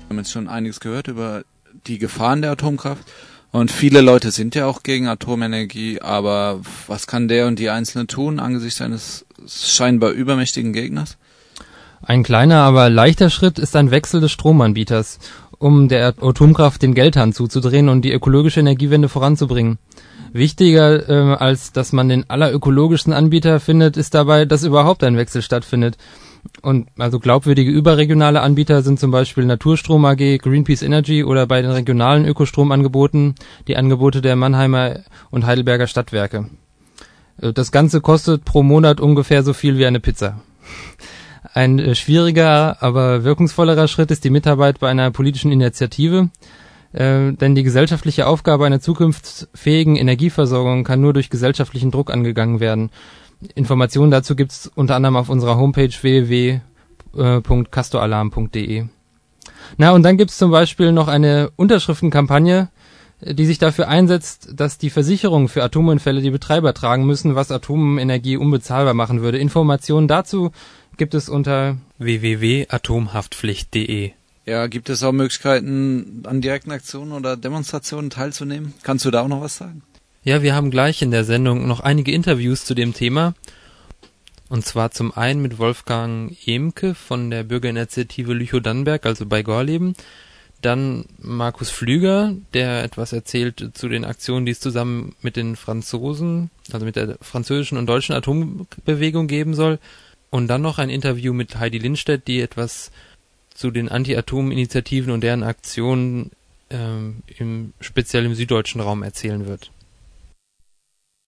Wir haben jetzt schon einiges gehört über die Gefahren der Atomkraft. Und viele Leute sind ja auch gegen Atomenergie, aber was kann der und die Einzelne tun angesichts eines scheinbar übermächtigen Gegners? Ein kleiner, aber leichter Schritt ist ein Wechsel des Stromanbieters, um der Atomkraft den Geldhahn zuzudrehen und die ökologische Energiewende voranzubringen. Wichtiger als dass man den allerökologischsten Anbieter findet, ist dabei, dass überhaupt ein Wechsel stattfindet. Und also glaubwürdige überregionale Anbieter sind zum Beispiel Naturstrom AG, Greenpeace Energy oder bei den regionalen Ökostromangeboten die Angebote der Mannheimer und Heidelberger Stadtwerke. Das Ganze kostet pro Monat ungefähr so viel wie eine Pizza. Ein schwieriger, aber wirkungsvollerer Schritt ist die Mitarbeit bei einer politischen Initiative, denn die gesellschaftliche Aufgabe einer zukunftsfähigen Energieversorgung kann nur durch gesellschaftlichen Druck angegangen werden. Informationen dazu gibt's unter anderem auf unserer Homepage www.castoralarm.de. Na, und dann gibt's zum Beispiel noch eine Unterschriftenkampagne, die sich dafür einsetzt, dass die Versicherungen für Atomunfälle die Betreiber tragen müssen, was Atomenergie unbezahlbar machen würde. Informationen dazu gibt es unter www.atomhaftpflicht.de. Ja, gibt es auch Möglichkeiten, an direkten Aktionen oder Demonstrationen teilzunehmen? Kannst du da auch noch was sagen? Ja, wir haben gleich in der Sendung noch einige Interviews zu dem Thema. Und zwar zum einen mit Wolfgang Ehmke von der Bürgerinitiative Lüchow-Dannenberg, also bei Gorleben. Dann Markus Flüger, der etwas erzählt zu den Aktionen, die es zusammen mit den Franzosen, also mit der französischen und deutschen Atombewegung geben soll. Und dann noch ein Interview mit Heidi Lindstedt, die zu den Anti-Atom-Initiativen und deren Aktionen speziell im süddeutschen Raum erzählen wird.